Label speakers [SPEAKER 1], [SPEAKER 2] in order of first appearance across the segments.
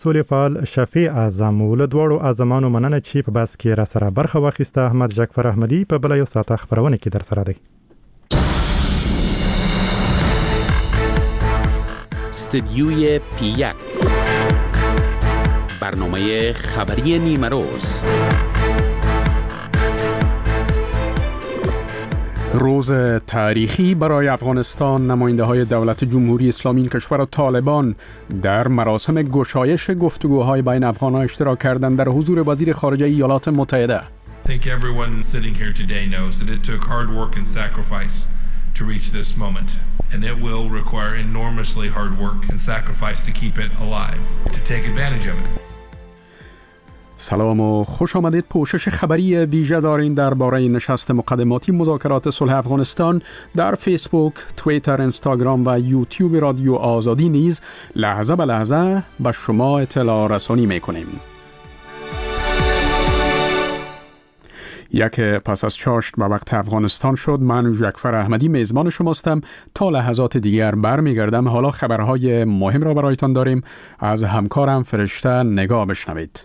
[SPEAKER 1] سولې فعال شفیع اعظم ول دواړو اعظمانو مننه چې په بس کې را سره برخه واخیسته. احمد جعفر احمدی په بل یو ساعت خبرونه کې در سره دی.
[SPEAKER 2] استدیوی پی1 برنامه خبری نیمه روز.
[SPEAKER 3] روز تاریخی برای افغانستان، نماینده‌های دولت جمهوری اسلامی کشور و طالبان در مراسم گشایش گفتگوهای بین افغان‌ها اشتراک کردند در حضور وزیر خارجه ایالات متحده.
[SPEAKER 4] I think everyone sitting here today knows that it took hard work and sacrifice to reach this moment, and it will require enormously hard work and sacrifice to keep it alive, to take advantage of it.
[SPEAKER 3] سلام و خوش آمدید. پوشش خبری ویژه دارین درباره نشست مقدماتی مذاکرات صلح افغانستان در فیسبوک، توییتر، اینستاگرام و یوتیوب رادیو آزادی نیز لحظه به لحظه به شما اطلاع رسانی میکنیم. یک پس از چاشت به وقت افغانستان شد. من جعفر احمدی میزبان شماستم. تا لحظات دیگر برمیگردم. حالا خبرهای مهم را برایتان داریم. از همکارم فرشته نگاه بشنوید.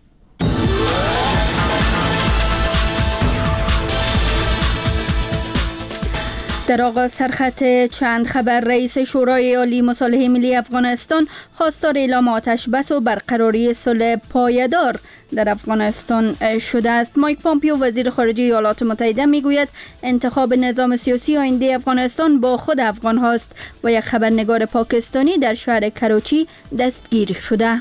[SPEAKER 5] در آغاز سرخط چند خبر، رئیس شورای عالی مصالحه ملی افغانستان خواستار اعلام آتش بس و برقراری صلح پایدار در افغانستان شده است. مایک پامپیو وزیر خارجه ایالات متحده میگوید انتخاب نظام سیاسی آینده افغانستان با خود افغان هاست و یک خبرنگار پاکستانی در شهر کراچی دستگیر شده.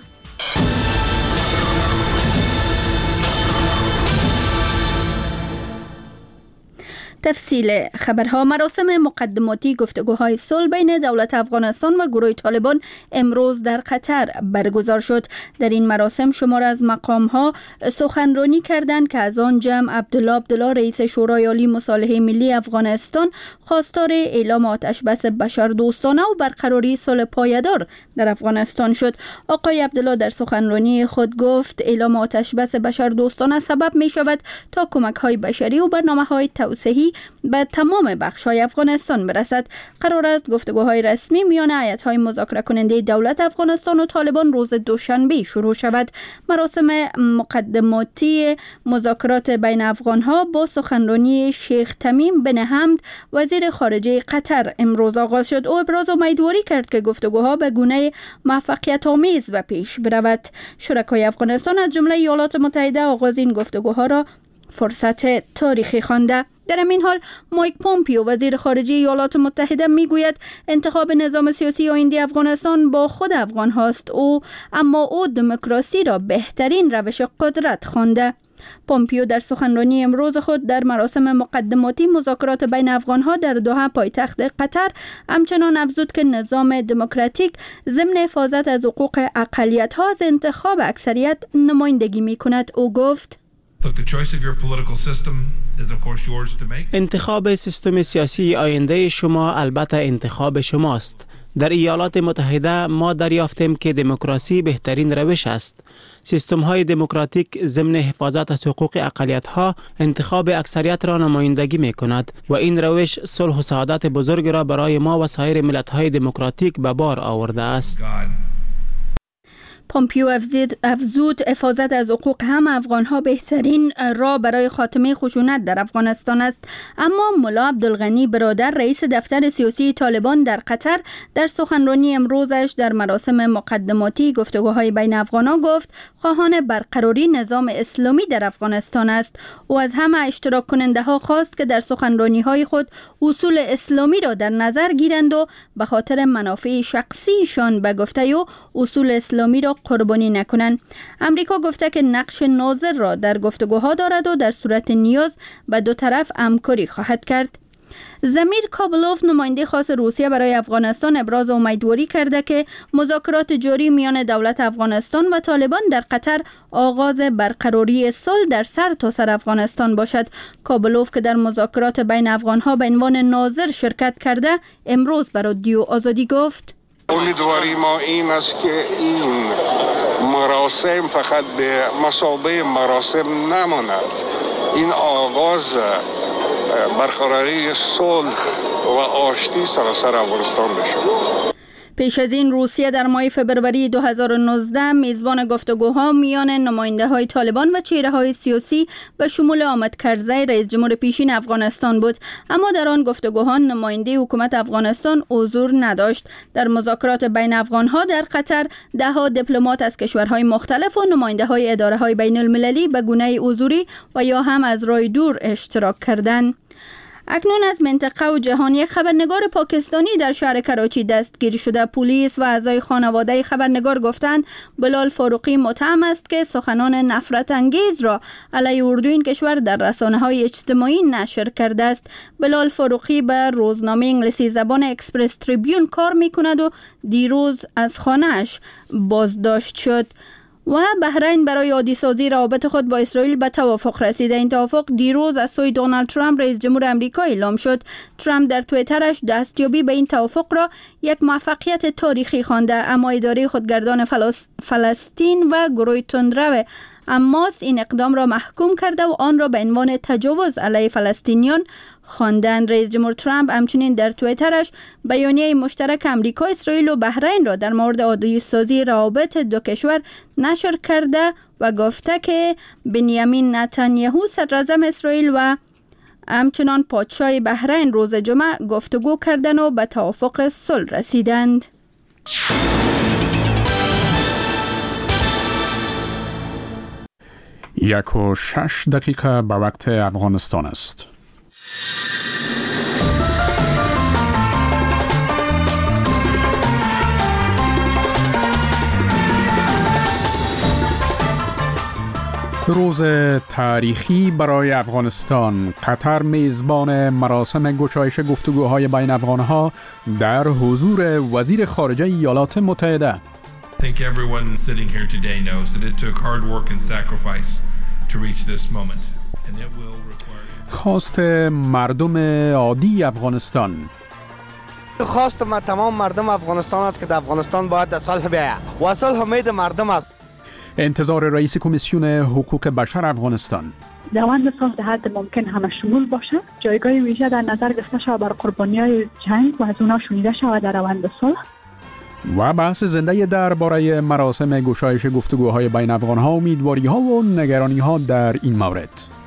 [SPEAKER 5] تفصیل خبرها. مراسم مقدماتی گفتگوهای صلح بین دولت افغانستان و گروه طالبان امروز در قطر برگزار شد. در این مراسم شمار از مقام‌ها سخنرانی کردند که از آن جمع عبدالله رئیس شورای عالی مصالحه ملی افغانستان خواستار اعلام آتش بس بشردوستانه و برقراری صلح پایدار در افغانستان شد. آقای عبدالله در سخنرانی خود گفت اعلام آتش بس بشردوستانه سبب می شود تا کمک‌های بشری و برنامه‌های توسعه‌ای به تمام بخش‌های افغانستان برسد. قرار است گفتگوهای رسمی میان هیئت‌های مذاکره کننده دولت افغانستان و طالبان روز دوشنبه شروع شود. مراسم مقدماتی مذاکرات بین افغان‌ها با سخنرانی شیخ تمیم بن حمد وزیر خارجه قطر امروز آغاز شد. او ابراز امیدواری کرد که گفتگوها به گونه موفقیت‌آمیز و پیش برود. شرکای افغانستان از جمله ایالات متحده آغاز این گفتگوها را فرصت تاریخی خوانده. در همین حال مایک پامپیو وزیر خارجه ایالات متحده میگوید انتخاب نظام سیاسی آینده افغانستان با خود افغان هاست. اما او دموکراسی را بهترین روش قدرت خوانده. پامپیو در سخنرانی امروز خود در مراسم مقدماتی مذاکرات بین افغان‌ها در دوحه پایتخت قطر همچنان افزود که نظام دموکراتیک ضمن حفاظت از حقوق اقلیت‌ها از انتخاب اکثریت نمایندگی می‌کند. او گفت
[SPEAKER 6] انتخاب سیستم سیاسی آینده شما البته انتخاب شماست. در ایالات متحده ما دریافتیم که دموکراسی بهترین روش است. سیستم های دموکراتیک ضمن حفاظت از حقوق اقلیت ها انتخاب اکثریت را نمایندگی می کند و این روش صلح و سعادت بزرگ را برای ما و سایر ملت های دموکراتیک به بار آورده است.
[SPEAKER 5] پامپیو افزود حفاظت از حقوق هم افغان‌ها بهترین راه برای خاتمه خشونت در افغانستان است. اما ملا عبدالغنی برادر رئیس دفتر سیاسی طالبان در قطر در سخنرانی امروزش در مراسم مقدماتی گفتگوهای بین افغان‌ها گفت خواهان برقراری نظام اسلامی در افغانستان است. او از همه اشتراک کننده‌ها خواست که در سخنرانی‌های خود اصول اسلامی را در نظر گیرند و به خاطر منافع شخصیشان به گفته او اصول اسلامی را قربانی نکنند. امریکا گفته که نقش ناظر را در گفتگوها دارد و در صورت نیاز به دو طرف همکاری خواهد کرد. زمیر کابلوف نماینده خاص روسیه برای افغانستان ابراز امیدواری کرده که مذاکرات جاری میان دولت افغانستان و طالبان در قطر آغاز برقراری صلح در سرتاسر افغانستان باشد. کابلوف که در مذاکرات بین افغانها به عنوان ناظر شرکت کرده امروز به رادیو آزادی گفت
[SPEAKER 7] امیدواری ما این است که این مراسم فقط به مثابه مراسم نماند. این آغاز برقراری صلح و آشتی سراسر افغانستان بشود.
[SPEAKER 5] پیش از این روسیه در ماه فبروری 2019 میزبان گفتگوها میان نماینده‌های طالبان و چهره‌های سیاسی به شمول حامد کرزی رئیس جمهور پیشین افغانستان بود، اما در آن گفتگوها نماینده حکومت افغانستان حضور نداشت. در مذاکرات بین افغان‌ها در قطر ده‌ها دیپلمات از کشورهای مختلف و نماینده‌های اداره‌های بین‌المللی به گونه حضوری و یا هم از راه دور اشتراک کردند. اکنون از منطقه و جهان یک خبرنگار پاکستانی در شهر کراچی دستگیر شده. پلیس و اعضای خانواده خبرنگار گفتند بلال فاروقی متهم است که سخنان نفرت انگیز را علیه اردو این کشور در رسانه‌های اجتماعی نشر کرده است. بلال فاروقی به روزنامه انگلیسی زبان اکسپرس تریبیون کار می‌کند و دیروز از خانه‌اش بازداشت شد. و بحرین برای عادی سازی روابط خود با اسرائیل به توافق رسیده. این توافق دیروز از سوی دونالد ترامپ رئیس جمهور آمریکا اعلام شد. ترامپ در توییترش دستیابی به این توافق را یک موفقیت تاریخی خوانده، اما اداره خودگردان فلسطین و گروه تندرو حماس این اقدام را محکوم کرده و آن را به عنوان تجاوز علیه فلسطینیان خواندند. رئیس جمهور ترامپ همچنین در توییترش بیانیه مشترک آمریکا، اسرائیل و بحرین را در مورد عادی سازی روابط دو کشور نشر کرده و گفته که بنیامین نتانیاهو صدراعظم اسرائیل و همچنان پادشاه بحرین روز جمعه گفتگو کردند و به توافق صلح رسیدند.
[SPEAKER 3] 1:06 به وقت افغانستان است. روز تاریخی برای افغانستان. قطر میزبان مراسم گشایش گفتگوهای بین افغانها در حضور وزیر خارجه ایالات متحده.
[SPEAKER 4] I think everyone sitting here today knows that it took hard work and sacrifice to reach this moment, and it will require.
[SPEAKER 3] خواست مردم عادی افغانستان.
[SPEAKER 8] خواست ما تمام مردم افغانستان است که در افغانستان باید صلح بیاید و صلح امید مردم است.
[SPEAKER 3] انتظار رئیس کمیسیون حقوق بشر افغانستان.
[SPEAKER 9] روند صلح در حد ممکن همه شمول باشد، جایگاه ویژه در نظر گرفته شود بر قربانیان جنگ و از اونا شنیده شود در روند صلح.
[SPEAKER 3] و بحث زنده درباره مراسم گشایش گفتگوهای بین افغانها، امیدواری‌ها و نگرانی‌ها در این مورد.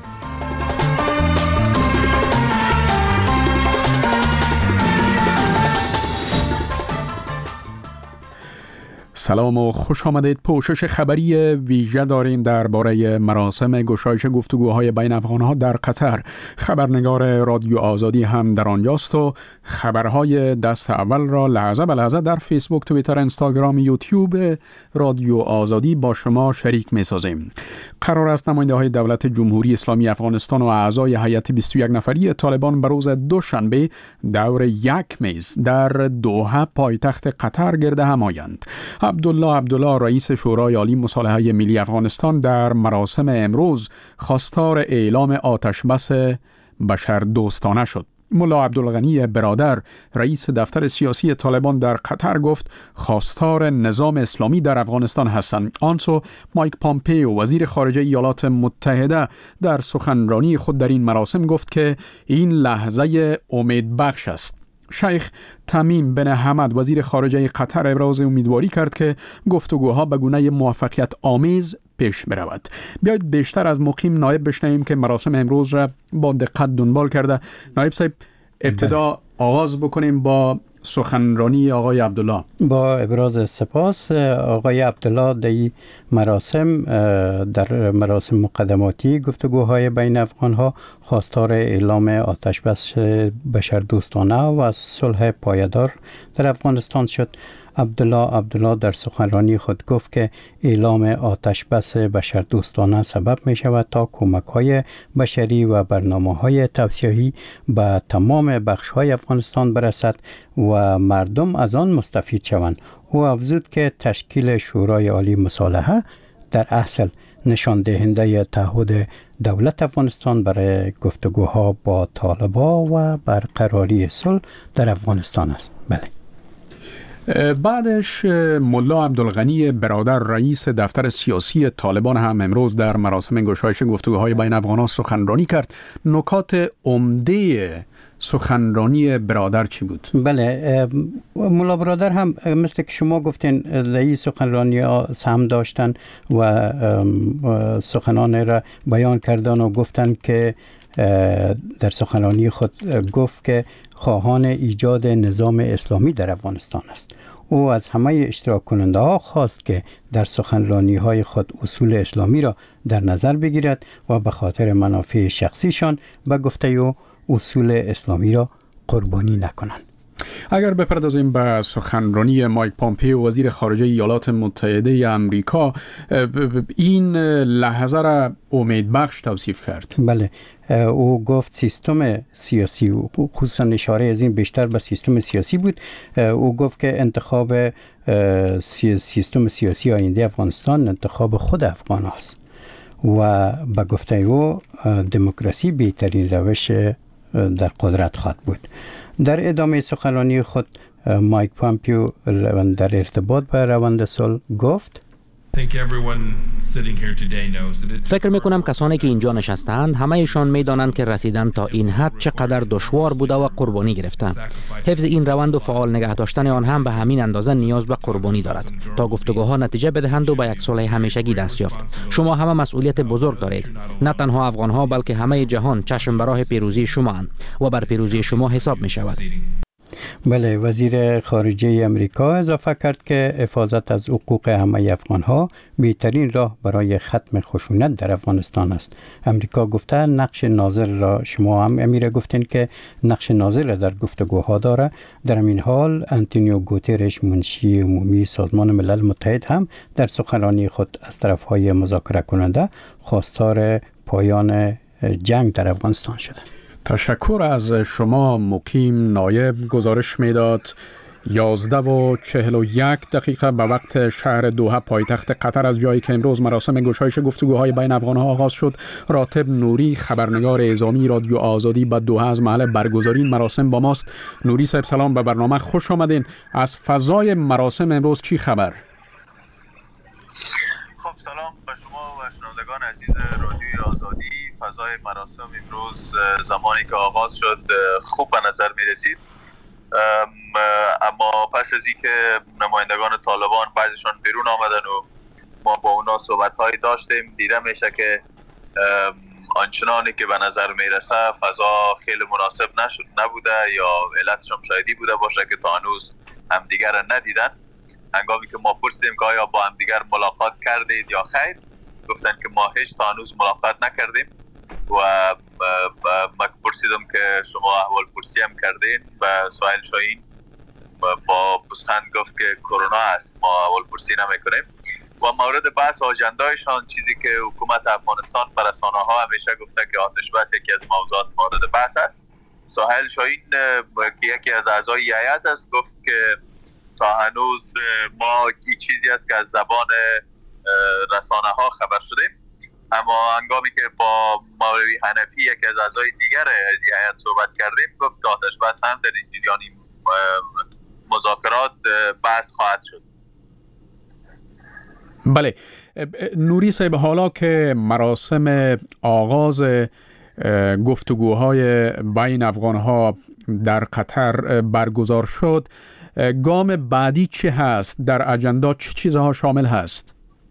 [SPEAKER 3] سلام و خوش آمدید. پوشش خبری ویژه داریم درباره مراسم گشایش گفتگوهای بین افغانها در قطر. خبرنگار رادیو آزادی هم در آنجاست و خبرهای دست اول را لحظه به لحظه در فیسبوک، توییتر، اینستاگرام، یوتیوب رادیو آزادی با شما شریک می‌سازیم. قرار است نماینده‌های دولت جمهوری اسلامی افغانستان و اعضای هیئت 21 نفری طالبان به روز دوشنبه دور یک میز در دوحه پایتخت قطر گرد هم آیند. عبدالله رئیس شورای عالی مصالحه ملی افغانستان در مراسم امروز خواستار اعلام آتشبس بشردوستانه شد. ملا عبدالغنی برادر رئیس دفتر سیاسی طالبان در قطر گفت خواستار نظام اسلامی در افغانستان هستند. آنسو مایک پامپیو وزیر خارجه ایالات متحده در سخنرانی خود در این مراسم گفت که این لحظه امیدبخش است. شیخ تمیم بن حمد وزیر خارجه قطر ابراز امیدواری کرد که گفتگوها به گونه موفقیت آمیز پیش برود. بیایید بیشتر از مقیم نایب بشنویم که مراسم امروز را با دقت دنبال کرده. نایب صاحب، ابتدا آغاز بکنیم با سخنرانی آقای عبدالله.
[SPEAKER 10] با ابراز سپاس آقای عبدالله در مراسم مقدماتی گفتگوهای بین افغانها خواستار اعلام آتشبس بشردوستانه و صلح پایدار در افغانستان شد. عبدالله در سخنرانی خود گفت که اعلام آتشبس بشردوستانه سبب می شود تا کمک‌های بشری و برنامه‌های توسعه‌ای به تمام بخش‌های افغانستان برسد و مردم از آن مستفید شوند. او افزود که تشکیل شورای عالی مصالحه در اصل نشان دهنده تعهد دولت افغانستان برای گفتگوها با طالبان و برقراری صلح در افغانستان است. بله.
[SPEAKER 3] بعدش ملا عبدالغنی برادر رئیس دفتر سیاسی طالبان هم امروز در مراسم گشایش گفتگوهای بین افغانان سخنرانی کرد. نکات عمده سخنرانی برادر چی بود؟
[SPEAKER 10] بله، ملا برادر هم مثل که شما گفتین در این سخنرانی ها سهم داشتن و سخنان را بیان کردن و گفتن که در سخنرانی خود گفت که خواهان ایجاد نظام اسلامی در افغانستان است. او از همه اشتراک کننده ها خواست که در سخنرانی های خود اصول اسلامی را در نظر بگیرد و به خاطر منافع شخصیشان به گفته او اصول اسلامی را قربانی نکنند.
[SPEAKER 3] اگر بپردازیم به سخنرانی مایک پامپیو وزیر خارجه ایالات متحده آمریکا، این لحظه را امیدبخش توصیف کرد.
[SPEAKER 10] بله، او گفت سیستم سیاسی، خصوصا اشاره از این بیشتر به سیستم سیاسی بود. او گفت که انتخاب سیستم سیاسی آینده افغانستان انتخاب خود افغان است و به گفته او دموکراسی بهترین روش در قدرت خواهد بود. در ادامه سخنرانی خود مایک پامپیو در ارتباط به روند صلح گفت:
[SPEAKER 11] فکر میکنم کسانی که اینجا نشستند همهشان میدانند که رسیدن تا این حد چقدر دشوار بوده و قربانی گرفتن. حفظ این روند و فعال نگه داشتن آن هم به همین اندازه نیاز به قربانی دارد تا گفتگوها نتیجه بدهند و به یک صلح همیشگی دست یافت. شما همه مسئولیت بزرگ دارید، نه تنها افغانها بلکه همه جهان چشم به راه پیروزی شما اند و بر پیروزی شما حساب می شود.
[SPEAKER 10] بله، وزیر خارجه امریکا اضافه کرد که حفاظت از حقوق همه افغانها بهترین راه برای ختم خشونت در افغانستان است. امریکا گفته نقش ناظر را، شما هم امیر گفتین که نقش ناظر را در گفتگوها داره. در این حال آنتونیو گوترش منشی عمومی سازمان ملل متحد هم در سخنرانی خود از طرفهای مذاکره کننده خواستار پایان جنگ در افغانستان شده.
[SPEAKER 3] تشکر از شما مقیم نایب. گزارش میداد 11:41 به وقت شهر دوحه پایتخت قطر، از جایی که امروز مراسم گشایش گفتگوهای بین افغانها آغاز شد. راتب نوری، خبرنگار اعزامی رادیو آزادی به دوحه از محل برگزاری مراسم با ماست. نوری صاحب سلام، به برنامه خوش آمدین. از فضای مراسم امروز چی خبر؟
[SPEAKER 12] خب سلام به شما و شنوندگان عزیز رادیوی آزادی. فضای مراسم امروز زمانی که آغاز شد خوب به نظر می رسید، اما پس از اینکه نمایندگان طالبان بعضیشان بیرون آمدن و ما با اونا صحبت‌هایی داشتیم، دیده میشه که آنچنانی که به نظر می رسه فضا خیلی مناسب نبوده یا علتش هم شایدی بوده باشه که تا هنوز همدیگر را ندیدن. هنگامی که ما پرسیدیم که آیا با همدیگر ملاقات کردید یا خیر، گفتن که ما هیچ تا هنوز ملاقات نکردیم و من پرسیدم که شما احوال پرسی هم کردین و سهیل شاهین با پوزخند گفت که کرونا است، ما احوال پرسی نمیکنیم. و مورد بحث آجندهشان، چیزی که حکومت افغانستان به رسانه‌ها همیشه گفته که آتش بس یکی از موضوعات مورد بحث است. سهیل شاهین که یکی از اعضای هیئت است گفت که تا هنوز ما این چیزی است که از زبان رسانه‌ها خبر شدیم، اما هنگامی که با مولوی حنفی یکی از اعضای دیگر از هیئت صحبت کردیم گفت که آتش بس هم در این جریان مذاکرات بحث خواهد شد.
[SPEAKER 3] بله نوری صاحب، حالا که مراسم آغاز گفتگوهای بین افغانها در قطر برگزار شد، گام بعدی چه هست؟ در اجندا چه چیزها شامل هست؟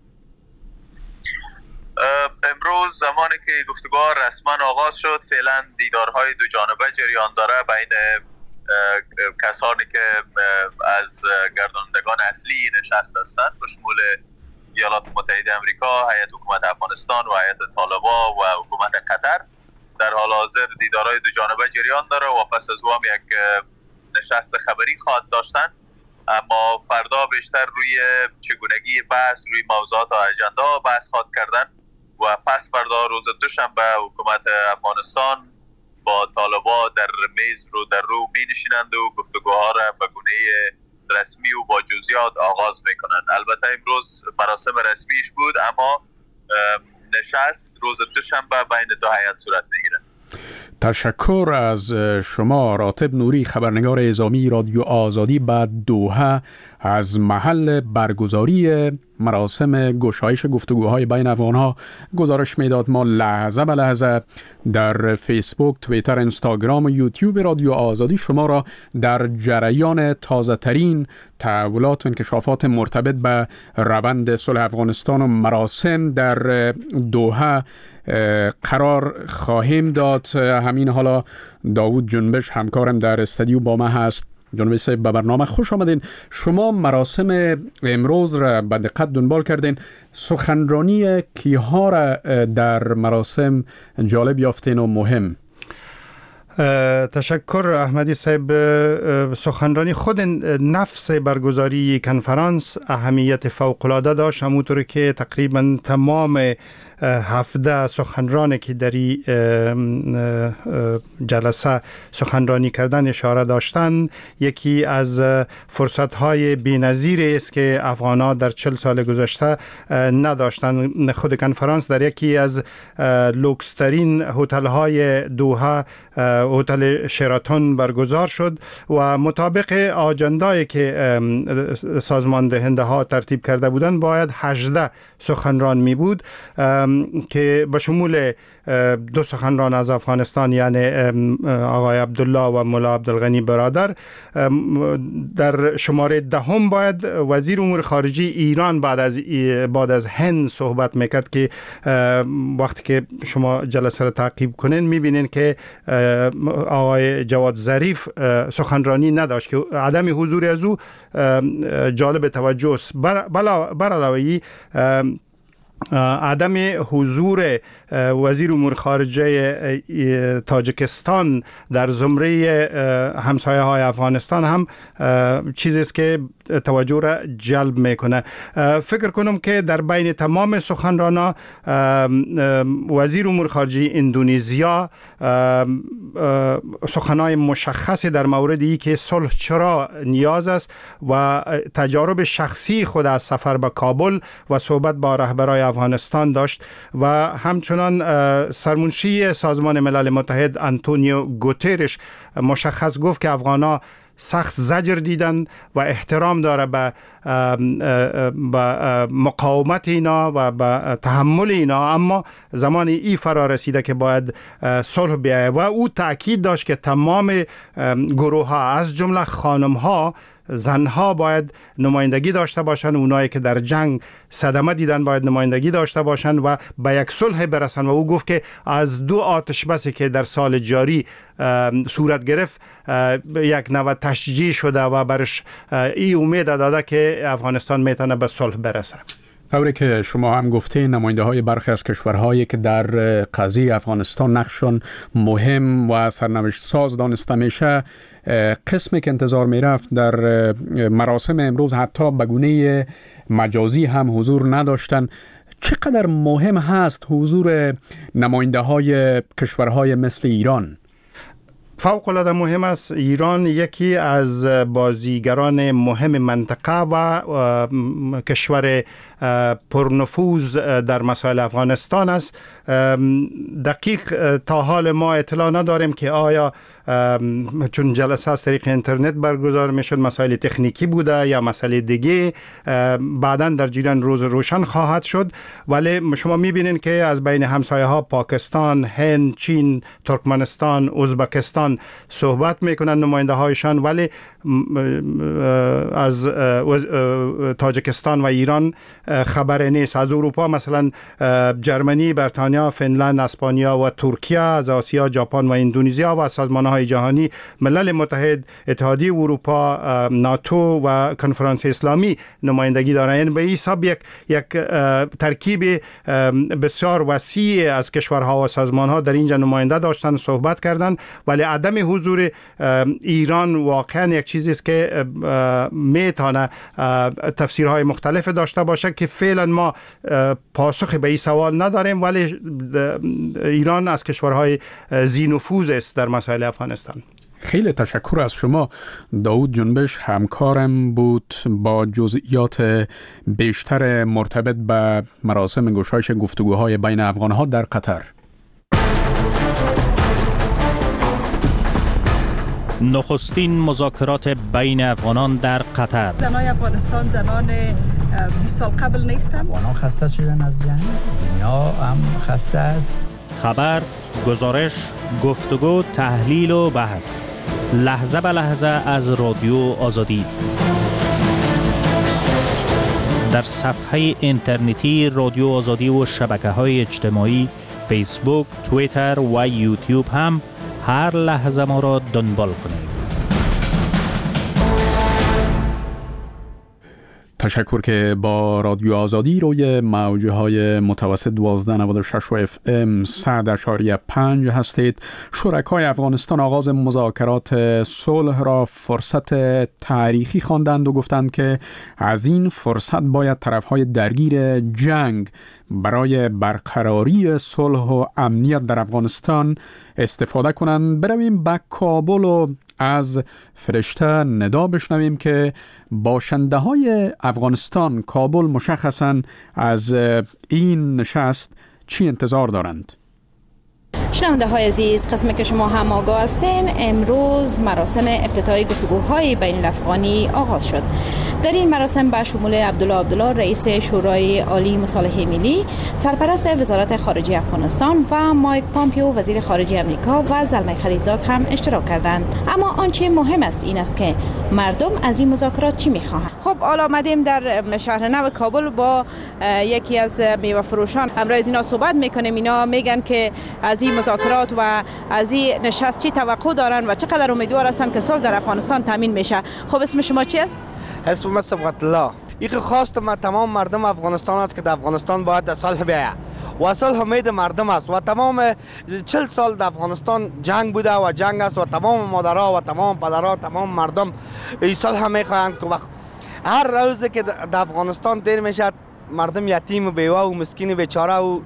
[SPEAKER 12] امروز زمانی که گفتگوها رسما آغاز شد، فعلا دیدارهای دو جانبه جریان داره بین کسانی که از گردانندگان اصلی نشست هستند، به شمول ایالات متحده آمریکا، هیئت حکومت افغانستان و هیئت طالبان و حکومت قطر. در حال حاضر دیدارهای دو جانبه جریان داره و پس از او هم یک نشست خبری خواهد داشتن، اما فردا بیشتر روی چگونگی بحث روی موضوعات و اجندا بحث خواهد کردن و پس فردا روز دوشنبه حکومت افغانستان با طالبان در میز رو در رو بینشینند و گفتگوها را به گونه رسمی و با جزئیات آغاز میکنند. البته امروز مراسم رسمیش بود، اما نشست روز دوشنبه بین دو هیئت صورت میگیره.
[SPEAKER 3] تشکر از شما راتب نوری، خبرنگار اعزامی رادیو آزادی به دوحه از محل برگزاری مراسم گشایش گفتگوهای بین افغانها گزارش میداد. ما لحظه به لحظه در فیسبوک، توییتر، اینستاگرام و یوتیوب رادیو آزادی شما را در جریان تازه ترین تحولات و انکشافات مرتبط به روند صلح افغانستان و مراسم در دوحه قرار خواهیم داد. همین حالا داوود جنبش همکارم در استودیو با ما هست. جنبش صاحب، به برنامه خوش آمدین. شما مراسم امروز را به دقت دنبال کردین. سخنرانی کیها را در مراسم جالب یافتین و مهم؟
[SPEAKER 13] تشکر احمدی صاحب. سخنرانی خود نفس برگزاری کنفرانس اهمیت فوق‌العاده داشت، همونطور که تقریبا تمام 17 سخنرانی که در جلسه سخنرانی کردن اشاره داشتن. یکی از فرصت‌های بی‌نظیری است که افغان‌ها در 40 سال گذشته نداشتن. خود کنفرانس در یکی از لوکس‌ترین هتل‌های دوحه، هتل شراتون برگزار شد و مطابق آجندایی که سازمان دهنده ها ترتیب کرده بودند باید 18 سخنران می بود که به شمول 2 سخنران از افغانستان، یعنی آقای عبدالله و مولا عبدالغنی برادر. در شماره 10 باید وزیر امور خارجه ایران بعد از هند صحبت میکرد که وقتی که شما جلسه را تعقیب کنین میبینین که آقای جواد ظریف سخنرانی نداشت که عدم حضور از او جالب توجه است. بر علاوه عدم حضور وزیر امور خارجه تاجیکستان در زمره همسایه های افغانستان هم چیزی است که توجه را جلب میکنه. فکر کنم که در بین تمام سخنرانا وزیر امور خارجه اندونزیا سخنهای مشخصی در مورد ای که صلح چرا نیاز است و تجارب شخصی خود از سفر به کابل و صحبت با رهبرای افغانستان داشت و همچنان سرمنشی سازمان ملل متحد آنتونیو گوترش مشخص گفت که افغان‌ها سخت زجر دیدن و احترام داره به مقاومت اینا و به تحمل اینا، اما زمان ای فرا رسیده که باید صلح بیاید و او تأکید داشت که تمام گروه ها از جمله خانم ها، زنها باید نمایندگی داشته باشن. اونایی که در جنگ صدمه دیدن باید نمایندگی داشته باشن و به یک صلح برسن. و او گفت که از 2 آتش بسی که در سال جاری صورت گرفت یک نوع تشجیع شده و برش ای امید داده که افغانستان میتونه به صلح برسه.
[SPEAKER 3] طوری که شما هم گفته نماینده های برخی از کشورهایی که در قضیه افغانستان نقششون مهم و سرنوشت ساز دانسته میشه، قسمی که انتظار میرفت در مراسم امروز حتی به گونه مجازی هم حضور نداشتن. چقدر مهم هست حضور نماینده های کشورهای مثل ایران؟
[SPEAKER 13] فوق العاده مهم است. ایران یکی از بازیگران مهم منطقه و کشور پرنفوذ در مسائل افغانستان است. دقیق تا حال ما اطلاع نداریم که آیا چون جلسه از طریق اینترنت برگزار میشد مسائل تکنیکی بوده یا مسئله دیگه، بعداً در جریان روز روشن خواهد شد. ولی شما میبینین که از بین همسایه ها پاکستان، هند، چین، ترکمنستان، ازبکستان صحبت میکنن نماینده هایشان، ولی از تاجیکستان و ایران خبر نیست. از اروپا مثلا جرمنی، بریتانیا، فنلند، اسپانیا و ترکیه، از آسیا ژاپن و اندونزیا و از سازمان‌های جهانی، ملل متحد، اتحادیه اروپا، ناتو و کنفرانس اسلامی نمایندگی دارند. به حساب یک ترکیب بسیار وسیع از کشورها و سازمان‌ها در اینجا نماینده داشتن، صحبت کردند. ولی عدم حضور ایران واقعا یک چیزی است که میتونه تفسیرهای مختلف داشته باشه که فعلا ما پاسخ به این سوال نداریم، ولی ایران از کشورهای ذی نفوذ است در مسائل افغانستان.
[SPEAKER 3] خیلی تشکر از شما. داوود جنبش همکارم بود با جزئیات بیشتر مرتبط به مراسم گشایش گفتگوهای بین افغانها در قطر.
[SPEAKER 14] نخستین مذاکرات بین افغانان در قطر.
[SPEAKER 15] زنان افغانستان زنان 20 سال قبل نیستند.
[SPEAKER 16] افغانان خسته شدن از جنگ، دنیا هم خسته است.
[SPEAKER 14] خبر، گزارش، گفتگو، تحلیل و بحث. لحظه به لحظه از رادیو آزادی. در صفحه اینترنتی رادیو آزادی و شبکه‌های اجتماعی فیسبوک، توییتر و یوتیوب هم هر لحظه ما را دنبال کنید.
[SPEAKER 3] تشکر که با رادیو آزادی روی موجه های متوسط 1296 و FM 100.5 هستید. شرکای افغانستان آغاز مذاکرات صلح را فرصت تاریخی خواندند و گفتند که از این فرصت باید طرفهای درگیر جنگ برای برقراری صلح و امنیت در افغانستان استفاده کنند. برویم به کابل و از فرشته ندا بشنویم که باشنده های افغانستان کابل مشخصاً از این نشست چی انتظار دارند.
[SPEAKER 17] شنونده های عزیز، قسمی که شما هم آگاه هستین، امروز مراسم افتتاحی گفتگوهای بین الافغانی آغاز شد. در این مراسم به شمول عبدالله رئیس شورای عالی مصالحه ملی، سرپرست وزارت خارجه افغانستان و مایک پامپیو وزیر خارجه امریکا و زلمه خلیلزاد هم اشتراک کردند. اما آنچه مهم است این است که مردم از این مذاکرات چی می‌خواهند. خب حالا آمدیم در شهر نو کابل با یکی از میوه فروشان. همراه از اینا صحبت می‌کنیم. اینا میگن که از این مذاکرات و از این نشست چی توقع دارن و چقدر امیدوار هستن که صلح در افغانستان تامین بشه. خب اسم شما چی است؟
[SPEAKER 8] اسم من صبغت الله. این خواست ما تمام مردم افغانستان است که در افغانستان باید صلح بیاید و صلح امید مردم است و تمام 40 سال در افغانستان جنگ بوده و جنگ است و تمام مادرها و تمام پدرها تمام مردم این صلح میخواهند که هر روزی که در افغانستان دیر میشد مردم یتیم و بیوه و مسکین و بیچاره و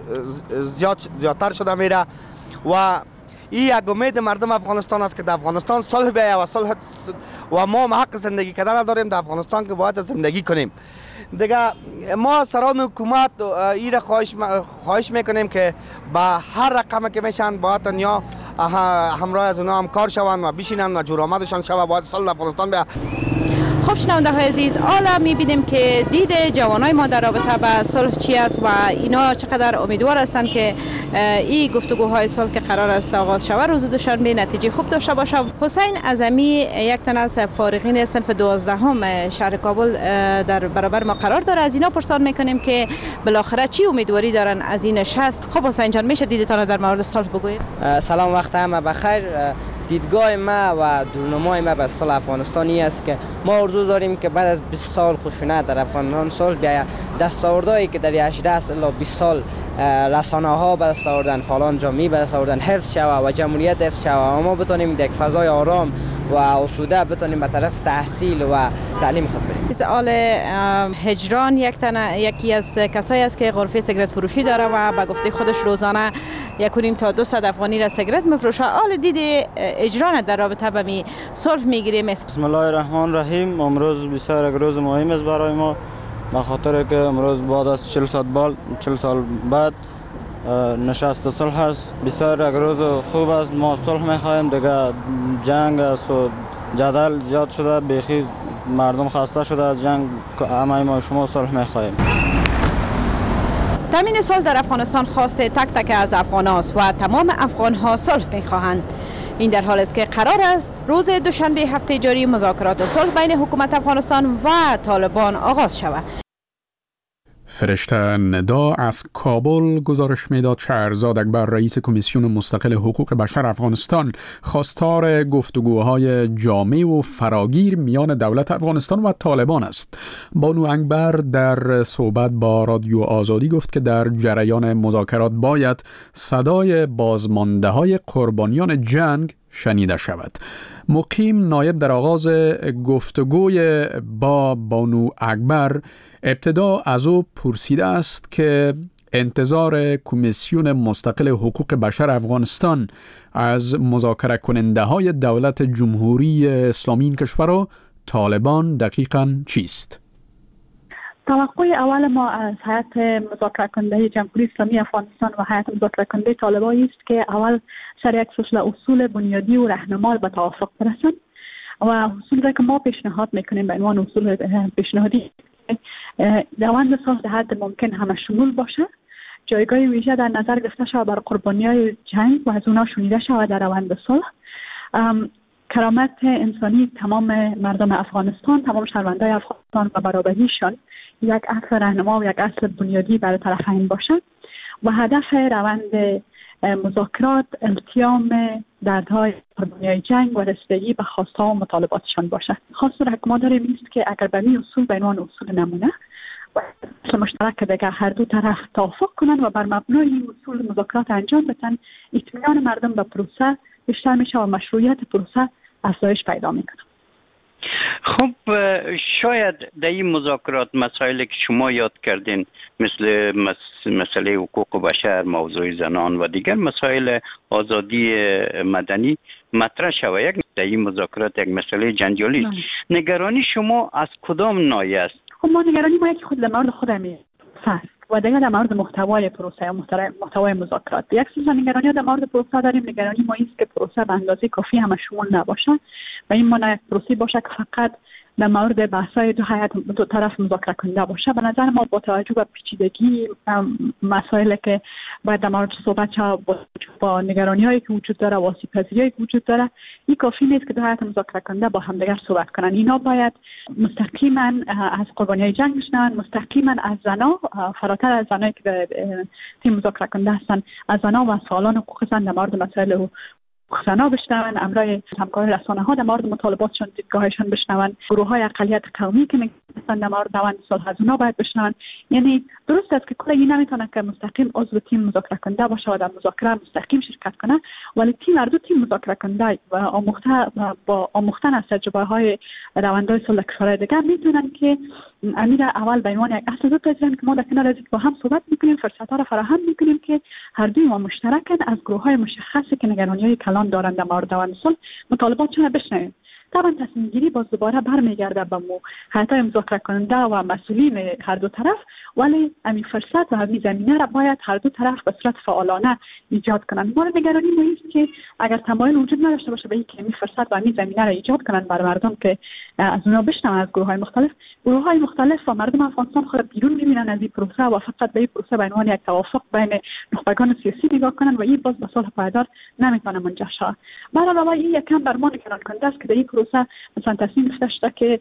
[SPEAKER 8] زیادتر شده میره و این یک امید مردم افغانستان است که در افغانستان صلح بیاید و صلح و ما حق زندگی کردن داریم در افغانستان که باید زندگی کنیم. دیگه ما سران حکومت این را خواهش میکنیم که با هر رقم که میشن باید یا همراه از اونا همکار شوند و بشینن و جورآمدشان شود باید صلح افغانستان بیاید.
[SPEAKER 17] خب شنونده های عزیز، حالا میبینیم که دید جوانای ما در رابطه با صلح چی است و اینا چقدر امیدوار هستند که این گفتگوهای صلح که قرار است آغاز شود روز دوشنبه نتیجه خوب داشته باشه. حسین اعظمی یک تن از فارغین صنف 12 شهر کابل در برابر ما قرار داره. از اینا پرسان میکنیم که بالاخره چی امیدواری دارن از این نشست. خب حسین جان، میشه دیدتان در مورد صلح بگوید؟
[SPEAKER 18] سلام، وقت همه بخیر. دیدگاه ما و دورنمای ما به صلح افغانستانی است که ما آرزو داریم که بعد از 20 سال خشونت در افغانستان صلح بیاید. دستاوردهایی که در 18 الی 20 سال رسانه ها به دست آوردن، فعالان جامعه به دست آوردن حفظ شود و جمهوریت حفظ شود و ما بتونیم در یک فضای آرام و آسوده بتونیم به طرف تحصیل و تعلیم خود بریم.
[SPEAKER 17] آل هجران یکی از کسایی است که غرفه سیگارت فروشی داره و به گفته خودش روزانه 1.5 تا 200 افغانی را سیگارت میفروشه. آل دید اجران در رابطه با می صلح میگیریم.
[SPEAKER 19] بسم الله الرحمن الرحیم. امروز بسیار یک روز مهم است برای ما، به خاطر که امروز بعد از 40 سال بعد نشست صلح است. بسیار یک روز خوب است. ما صلح میخواهیم. دیگه جنگ است و جدل زیاد شده، بیخی مردم خسته شده از جنگ. همه ما شما صلح میخواهیم.
[SPEAKER 17] تامین صلح در افغانستان خواست تک تک از افغان هاست و تمام افغان ها صلح میخواهند. این در حال است که قرار است روز دوشنبه هفته جاری مذاکرات صلح بین حکومت افغانستان و طالبان آغاز شود.
[SPEAKER 3] فرشته ندا از کابل گزارش میداد. شهرزاد اکبر رئیس کمیسیون مستقل حقوق بشر افغانستان خواستار گفتگوهای جامع و فراگیر میان دولت افغانستان و طالبان است. بانو اکبر در صحبت با رادیو آزادی گفت که در جریان مذاکرات باید صدای بازمانده های قربانیان جنگ شنیده شود. مقیم نایب در آغاز گفتگوی با بانو اکبر ابتدا از او پرسیده است که انتظار کمیسیون مستقل حقوق بشر افغانستان از مذاکره کننده های دولت جمهوری اسلامی این کشور و طالبان دقیقاً چیست؟
[SPEAKER 9] توقع اول ما از هیئت مذاکره کننده جمهوری اسلامی افغانستان و هیئت مذاکره کننده طالبان است که اول سر یک سلسله اصول بنیادی و راهنما به توافق برسند و اصولی که ما پیشنهاد میکنیم به عنوان اصول پیشنهادی روند صلح در حد ممکن همه شمول باشه، جایگاه ویژه در نظر گرفته شود بر قربانیای جنگ و از اونها شنیده شود در روند صلح، کرامت انسانی تمام مردم افغانستان، تمام شهروندان افغانستان و برابریشان یک اصل راهنما و یک اصل بنیادی برای طرفین باشد و هدف روند مذاکرات التیام دردهای قربانیای جنگ و رسیدگی به خواست‌ها و مطالباتشان باشد. خواست را که ما داریم نیست که اگر به این اصول به عنوان اصول نمونه و اصل مشترک دیگر هر دو طرف توافق کنند و بر مبنای این اصول مذاکرات انجام بدن، اطمینان مردم به پروسه بیشتر میشه و مشروعیت پروسه افزایش پیدا میکنه.
[SPEAKER 20] خب شاید در این مذاکرات مسائلی که شما یاد کردین مثل مسئله حقوق بشر، موضوع زنان و دیگر مسائل آزادی مدنی مطرح شود، در این مذاکرات یک مسئله جنجالی است. نگرانی شما از کدام ناحیه است؟
[SPEAKER 9] خب ما نگرانی ما یکی خود در مورد خودمی است و دیگر در مورد محتوای پروسه یا محتوای مذاکرات. یک سلسله نگرانی در مورد پروسه داریم. نگرانی ما است که پروسه به اندازه کافی همه شمول نباشه و این معنی پروسه باشه که فقط در مورد بحث‌های دو طرف مذاکره کننده باشه. به نظر ما با توجه به پیچیدگی مسائلی که باید در مورد صحبت شود، با نگرانی‌هایی که وجود داره، واسطه‌پذیری‌هایی که وجود داره، این کافی نیست که دو هیئت مذاکره کننده با همدیگر صحبت کنن. اینا باید مستقیما از قربانیای جنگ بشنون، مستقیما از زنا، فراتر از زنایی که در تیم مذاکره کننده هستن، از زنا و سوالان حقوق زن در مورد مسائل زنا بشنون، امرای همکاری رسانه‌ها در مورد مطالباتشون، دیدگاهشون بشنون، گروه‌های اقلیت قومی که میگن در مورد روند صلح از اونها باید بشنون. یعنی درست است که کل این نمیتونه که مستقیم عضو تیم مذاکره کننده باشه و در مذاکره مستقیم شرکت کنه، ولی هر دو تیم مذاکره کننده و آموختن از تجربه‌های روندهای صلح کشورهای دیگر میتونن که امیر اول به عنوان یک اصل دو بذارن که ما در کنار از با هم صحبت میکنیم، فرصت‌ها را فراهم میکنیم که هر دوی ما مشترکاً از گروه‌های مشخصی که نگرانی‌های کلان دارند در مورد روند صلح مطالباتشون بشنویم. طبعا تصمیم گیری باز دوباره برمیگرده به هیئت‌های مذاکره کننده و مسئولین هر دو طرف، ولی همین فرصت و همین زمینه را باید هر دو طرف به صورت فعالانه ایجاد کنند. ما نگرانی ما است که اگر تمایل وجود نداشته باشه به اینکه همین فرصت و همین زمینه را ایجاد کنند برای مردم که از اونها بشنون، از گروه‌های مختلف و مردم افغانستان خود بیرون می‌بینن از این پروسه و فقط به این پروسه به عنوان یک توافق بین نخبگان سیاسی نگاه کنند و این باز به صلح پایدار نمیتونه منجر شود. برای علاوه این یکم بر ما نگران کننده است که در این پروسه مثلا تصمیم گرفته شده که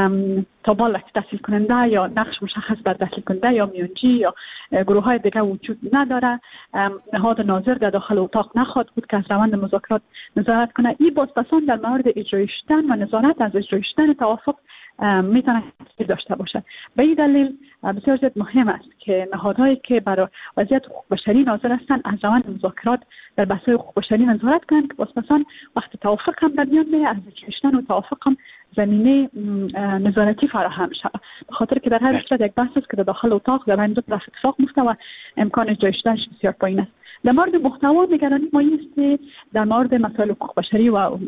[SPEAKER 9] تابال تحصیل کننده یا نقش مشخص بر تحصیل کننده یا میانجی یا گروه‌های دیگه وجود نداره. نهاد ناظر در داخل اتاق نخواهد بود که از روند مذاکرات نظارت کنه. این بازپسان در مورد اجرایی شدن و نظارت از اجرایی شدن توافق میتونه تاثیر داشته باشه. به این دلیل بسیار زیاد مهم است که نهادهایی که برای وضعیت حقوق بشری ناظر هستند از روند مذاکرات در بحث‌های حقوق بشری نظارت کنند که بازپسان وقتی توافق هم در میان میاد از اجرایی شدن و توافق هم زمینه نظارتی فراهم شود، به خاطر که در هر صورت یک بحث است که در داخل اتاق در بین دو طرف اتفاق میفته و امکان اجرایی شدنش بسیار پایین است. در مورد محتوا نگرانی ما است در مورد مسائل حقوق بشری و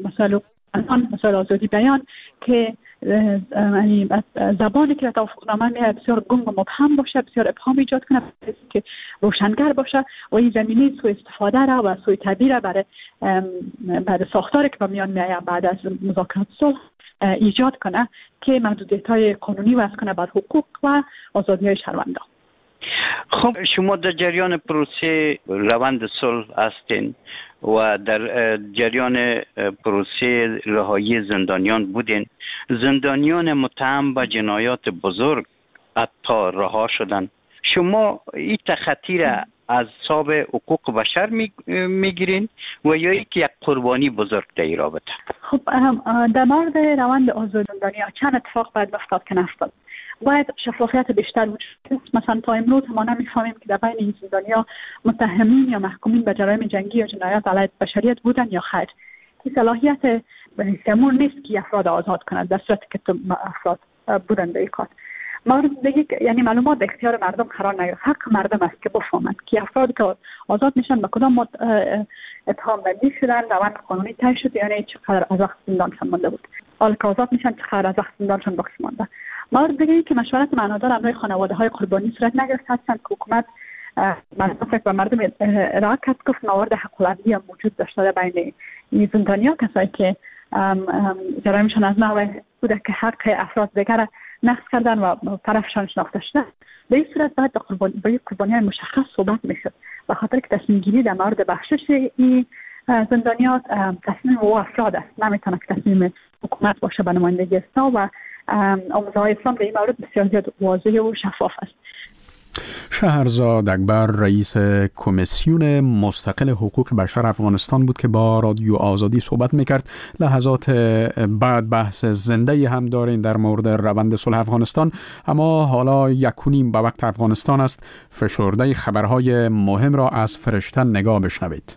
[SPEAKER 9] مسائل آزادی بیان که زبانی که توافقنامه میاد بسیار گنگ و مبهم باشه، بسیار ابهام ایجاد کنه که روشنگر باشه و این زمینه سوء استفاده را و سوء تعبیر را برای ساختاری که به میان میاد بعد از مذاکرات صلح ایجاد کنه که محدودیت‌های قانونی وضع کنه بر حقوق و آزادی‌های شهروندان.
[SPEAKER 20] خب شما در جریان پروسه روند صلح هستین و در جریان پروسه رهایی زندانیان بودین. زندانیان متهم به جنایات بزرگ حتی رها شدن. شما این تخطی را از حساب حقوق بشر میگیرین و یا اینکه یک قربانی بزرگ در این رابطه؟
[SPEAKER 9] خب در مورد روند آزاد زندانیان چند اتفاق باید افتاد که نفتاد. باید شفافیت بیشتر وجود است. مثلا تا امروز ما نمی‌فهمیم که در بین این زندانیان متهمین یا محکومین به جرایم جنگی یا جنایات علیه بشریت بودن یا خیر. این صلاحیت امور نیست که افراد آزاد کند در صورتی که افراد بودن در این کار. مورد دیگه یعنی معلومات اختیار مردم قرار نگیره. حق مردم است که بفهمند که افرادی که آزاد میشن به کدام اتهام بندی شدن، روند قانونی طی شده، یعنی چقدر از وقت زندان مانده بود. آزاد میشن که خیر از وقت زندانشون باقی مانده. مورد دیگه که مشورت معنادار امروی خانواده های قربانی صورت نگرفت هستند که حکومت فکر به مردم ارائه کرد گفت موارد حق العدلی هم موجود داشته بین این زندانیان، کسایی که جرایمشان از نوع بوده که حق افراد دیگر نقض کردن و طرفشان شناخته شده. به این صورت باید با قربانی های مشخص صحبت میشد، به خاطر که تصمیم گیری در مورد بخشش این زندانیات تصمیم او افراد است، نمیتونه که تصمیم حکومت باشه به نمایندگی اسلام و آموزه های اسلام به این مورد بسیار زیاد واضح و شفاف است.
[SPEAKER 3] شهرزاد اکبر رئیس کمیسیون مستقل حقوق بشر افغانستان بود که با رادیو آزادی صحبت میکرد. لحظات بعد بحث زنده هم داریم در مورد روند صلح افغانستان، اما حالا 1:30 به وقت افغانستان است. فشرده خبرهای مهم را از فرشته نگاه بشنوید.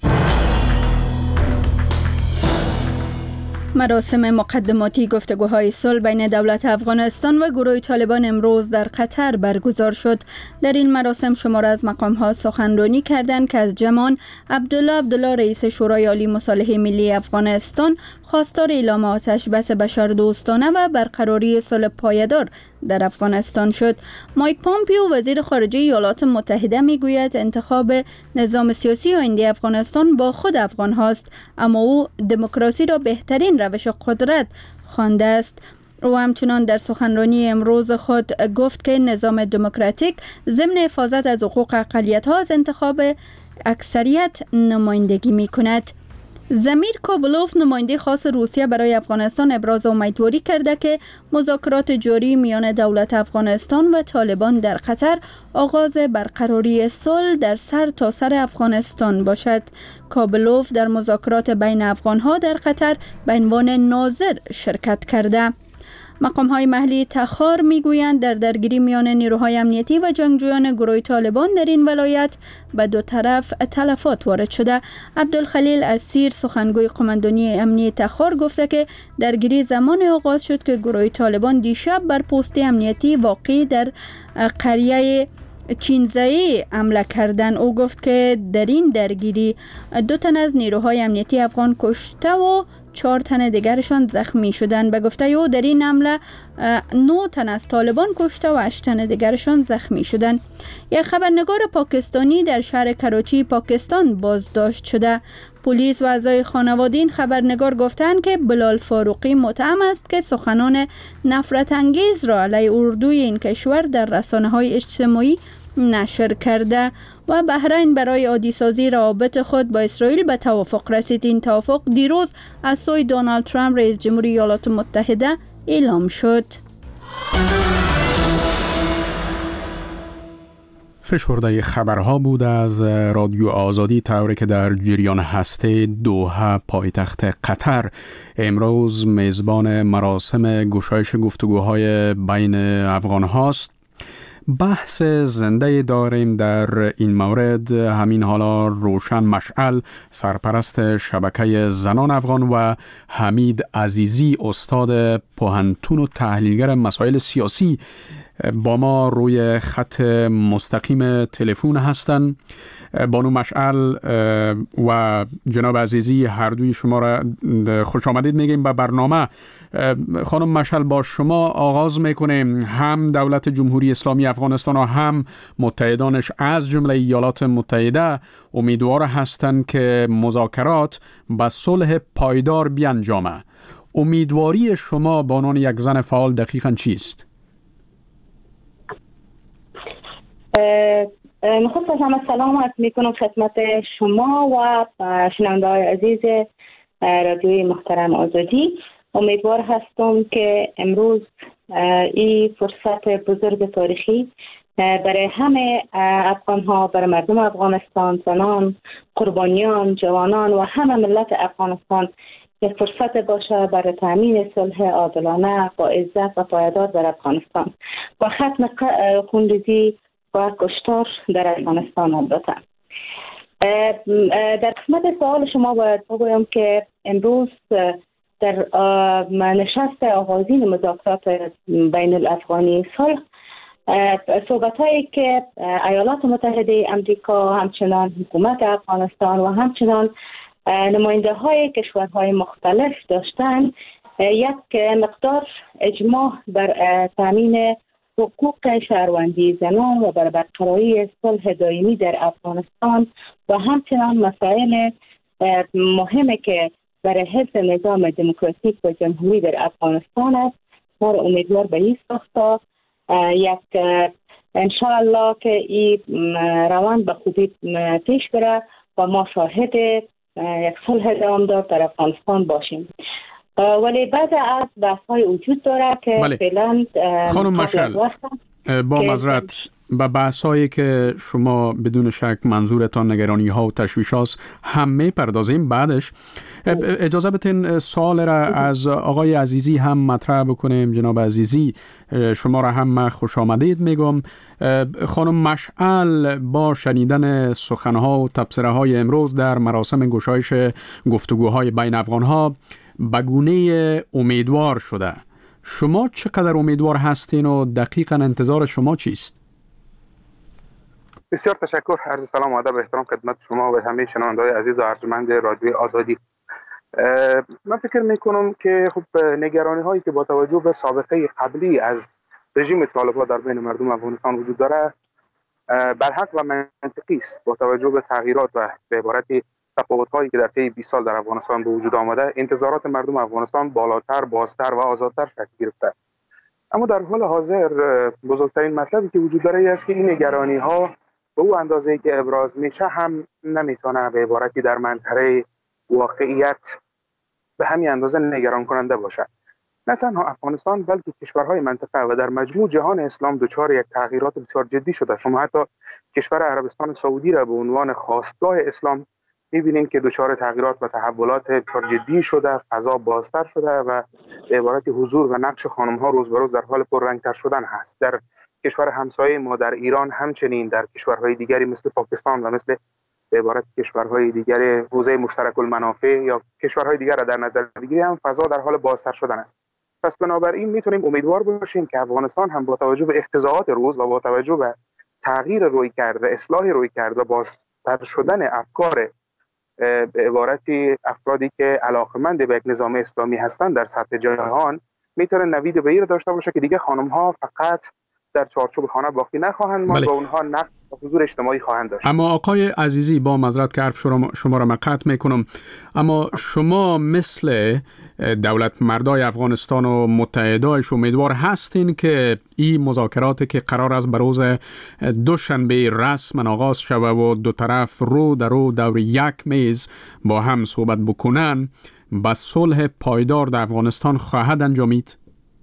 [SPEAKER 5] مراسم مقدماتی گفتگوهای صلح بین دولت افغانستان و گروه طالبان امروز در قطر برگزار شد. در این مراسم شمار از مقام‌ها سخنرانی کردند که از جمان عبدالله رئیس شورای عالی مصالحه ملی افغانستان خواستار اعلام آتش بس بشردوستانه و برقراری صلح پایدار در افغانستان شد. مایک پامپیو وزیر خارجه ایالات متحده میگوید انتخاب نظام سیاسی آینده افغانستان با خود افغان هاست، اما او دموکراسی را بهترین روش قدرت خوانده است. او همچنان در سخنرانی امروز خود گفت که نظام دموکراتیک ضمن حفاظت از حقوق اقلیت‌ها از انتخاب اکثریت نمایندگی می‌کند. زمیر کابلوف نماینده خاص روسیه برای افغانستان ابراز امیدواری کرده که مذاکرات جاری میان دولت افغانستان و طالبان در قطر آغاز برقراری صلح در سر تا سر افغانستان باشد. کابلوف در مذاکرات بین افغانها در قطر به عنوان ناظر شرکت کرده. مقام‌های محلی تخار میگویند در درگیری میان نیروهای امنیتی و جنگجویان گروه طالبان در این ولایت به دو طرف تلفات وارد شده. عبدالخلیل اسیر سخنگوی قماندانی امنیتی تخار گفته که درگیری زمان آغاز شد که گروه طالبان دیشب بر پست امنیتی واقع در قریه چینزایی حمله کردند. او گفت که در این درگیری 2 تن از نیروهای امنیتی افغان کشته و 4 تن دیگرشان زخمی شدند. به گفته او در این حمله 9 تن از طالبان کشته و 8 تن دیگرشان زخمی شدند. یک خبرنگار پاکستانی در شهر کراچی پاکستان بازداشت شده. پلیس و اعضای خانواده این خبرنگار گفتند که بلال فاروقی متهم است که سخنان نفرت انگیز را علیه اردوی این کشور در رسانه‌های اجتماعی نشر کرده و بحرین برای عادی سازی روابط خود با اسرائیل به توافق رسید. این توافق دیروز از سوی دونالد ترامپ رئیس جمهوری ایالات متحده اعلام شد.
[SPEAKER 3] فشرده خبرها بود از رادیو آزادی، طوری که در جریان هسته دوحه پایتخت قطر امروز میزبان مراسم گشایش گفتگوهای بین افغان هاست. بحث زنده داریم در این مورد. همین حالا روشن مشعل سرپرست شبکه زنان افغان و حمید عزیزی استاد پوهنتون و تحلیلگر مسائل سیاسی با ما روی خط مستقیم تلفن هستند. بانو مشعل و جناب عزیزی هر دوی شما را خوش آمدید میگیم به برنامه. خانم مشعل با شما آغاز میکنیم. هم دولت جمهوری اسلامی افغانستان و هم متحدانش از جمله ایالات متحده امیدوار هستند که مذاکرات به صلح پایدار بیانجامه. امیدواری شما به عنوان یک زن فعال دقیقاً چیست؟
[SPEAKER 21] مخصوصا هم سلام عرض میکنم خدمت شما و شنونده های عزیز رادیوی محترم آزادی. امیدوار هستم که امروز این فرصت بزرگ تاریخی برای همه افغان ها، برای مردم افغانستان، زنان، قربانیان، جوانان و همه ملت افغانستان یک فرصت باشه برای تامین صلح عادلانه با عزت و پایدار در افغانستان و ختم خونریزی و کشتار در افغانستان. البته در قسمت سوال شما باید بگویم که امروز در نشست آغازین مذاکرات بین الافغانی صلح صحبت هایی که ایالات متحده امریکا، همچنان حکومت افغانستان و همچنان نماینده های کشورهای مختلف داشتن یک مقدار اجماع بر تامین حقوق شهروندی زنان و بر برقراری صلح دائمی در افغانستان و همچنان مسائل مهمی که برای حفظ نظام دموکراتیک و جمهوری در افغانستان است. ما را امیدوار به این ساخته یک انشاءالله که این روند به خوبی پیش بره و ما شاهد یک صلح دوامدار در افغانستان باشیم. ولی بعض از بحث‌های وجود داره که فعلا
[SPEAKER 3] خانم مشعل با معذرت به بحث‌هایی که شما بدون شک منظورتان نگرانی‌ها و تشویش‌هاست هم می‌پردازیم. بعدش اجازه بدین سوال را از آقای عزیزی هم مطرح بکنیم. جناب عزیزی، شما را هم خوش آمدید میگم. خانم مشعل با شنیدن سخن‌ها و تبصره‌های امروز در مراسم گشایش گفتگوهای بین افغان‌ها به گونه امیدوار شده. شما چقدر امیدوار هستین و دقیقاً انتظار شما چیست؟
[SPEAKER 1] بسیار تشکر. عرض سلام و ادب و احترام خدمت شما و همه شنونده‌های عزیز و ارجمند رادیوی آزادی. من فکر میکنم که خب نگرانی هایی که با توجه به سابقه قبلی از رژیم طالب‌ها در بین مردم افغانستان وجود داره برحق و منطقی است. با توجه به تغییرات و به عبارتی تفاوت‌هایی که در طی 20 سال در افغانستان به وجود آمده، انتظارات مردم افغانستان بالاتر، بازتر و آزادتر شکل گرفته. اما در حال حاضر بزرگترین مطلبی که وجود داره است که این نگرانی‌ها به او اندازه‌ای که ابراز میشه هم نمیتونه به عبارتی در منطقه واقعیت به همین اندازه نگران کننده باشه. نه تنها افغانستان بلکه کشورهای منطقه و در مجموع جهان اسلام دچار یک تغییرات بسیار جدی شده. شما حتی کشور عربستان سعودی را به عنوان خواستگاه اسلام می‌بینید که دچار تغییرات و تحولات بسیار جدی شده، فضا بازتر شده و به عبارت حضور و نقش خانم‌ها روز به روز در حال پررنگ‌تر شدن هست. در کشور همسایه ما در ایران همچنین در کشورهای دیگری مثل پاکستان و مثل به عبارت کشورهای دیگر حوزه مشترک المنافع یا کشورهای دیگر را در نظر بگیریم هم فضا در حال بازتر شدن است. پس بنابراین میتونیم امیدوار باشیم که افغانستان هم با توجه به اختزاعات روز و با توجه به تغییر رویکرد، اصلاح رویکرد و بازتر شدن افکار به عبارتی افرادی که علاقمند به یک نظام اسلامی هستند در سطح جهان میتونه نوید بهیر داشته باشه که دیگه خانم‌ها فقط در چارچوب خانه باقی نخواهند ماند و اونها نقش و حضور اجتماعی خواهند داشت.
[SPEAKER 3] اما آقای عزیزی با معذرت که حرف شما را من قطع میکنم، اما شما مثل دولت مردای افغانستان و متحدایش امیدوار هستین که این مذاکراتی که قرار است به روز دوشنبه رسما آغاز شوه و دو طرف رو در رو دور یک میز با هم صحبت بکنن به صلح پایدار در افغانستان خواهد انجامید؟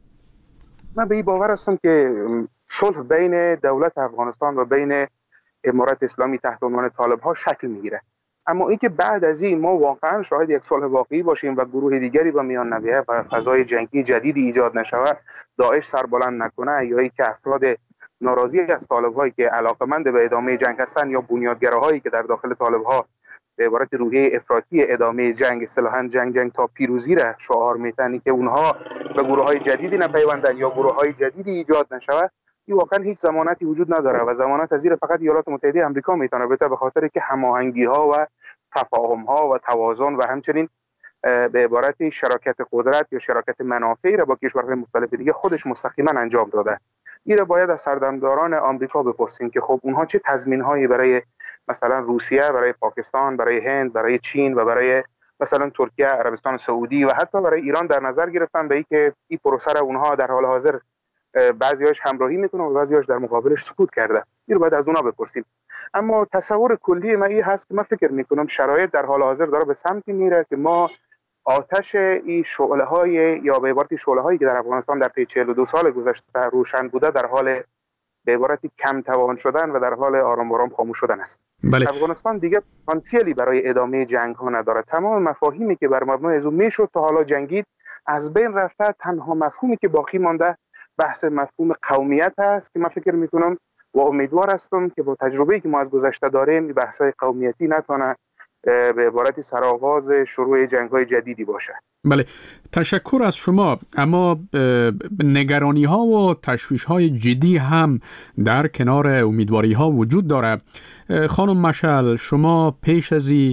[SPEAKER 1] من به این باور هستم که صلح بین دولت افغانستان و بین امارت اسلامی تحت عنوان طالب‌ها شکل میگیره. اما اینکه بعد از این ما واقعا شاهد یک صلح واقعی باشیم و گروه دیگری به میان نیاید و فضای جنگی جدیدی ایجاد نشود، داعش سربلند نکنه یا اینکه افراد ناراضی از طالب‌هایی که علاقمند به ادامه جنگ هستند یا بنیادگراهایی که در داخل طالب‌ها به عبارت روحیه افراطی ادامه جنگ، اصطلاحاً جنگ تا پیروزی را شعار میتن که اونها به گروه‌های جدیدی نپیوندن یا گروه‌های جدیدی ایجاد نشود، این واقعا هیچ ضمانتی وجود نداره و ضمانت از این فقط ایالات متحده آمریکا میتونه بده، به خاطر که هماهنگی‌ها و تفاهم‌ها و توازن و همچنین به عبارت شراکت قدرت یا شراکت منافعی را با کشورهای مختلف دیگه خودش مستقیما انجام داده. این را باید از سردمداران آمریکا بپرسیم که خب اونها چه تضمین‌هایی برای مثلا روسیه، برای پاکستان، برای هند، برای چین و برای مثلا ترکیه، عربستان سعودی و حتی برای ایران در نظر گرفتن به اینکه این پروسه را اونها در حال حاضر بعضی‌هاش همراهی میکنه و بعضی‌هاش در مقابلش سکوت کرده. این رو باید از اونها بپرسیم. اما تصور کلی من این هست که من فکر میکنم شرایط در حال حاضر داره به سمتی میره که ما آتش این شعله‌های یا به عبارتی شعله‌هایی که در افغانستان در طی 42 سال گذشته روشن بوده در حال به عبارتی کم توان شدن و در حال آرام آرام خاموش شدن است.
[SPEAKER 3] بله.
[SPEAKER 1] افغانستان دیگه پتانسیلی برای ادامه جنگ ها نداره. تمام مفاهیمی که بر مبنای از اون میشد تا حالا جنگید از بین رفته. تنها مفهومی که باقی مانده بحث مفهوم قومیت است که من فکر میکنم و امیدوار هستم که با تجربه‌ای که ما از گذشته داریم این بحث‌های قومیتی نتونه به عبارتی سرآغاز شروع جنگ‌های جدیدی باشه.
[SPEAKER 3] بله، تشکر از شما. اما نگرانی‌ها و تشویش‌های جدی هم در کنار امیدواری‌ها وجود داره. خانم مشعل، شما پیش از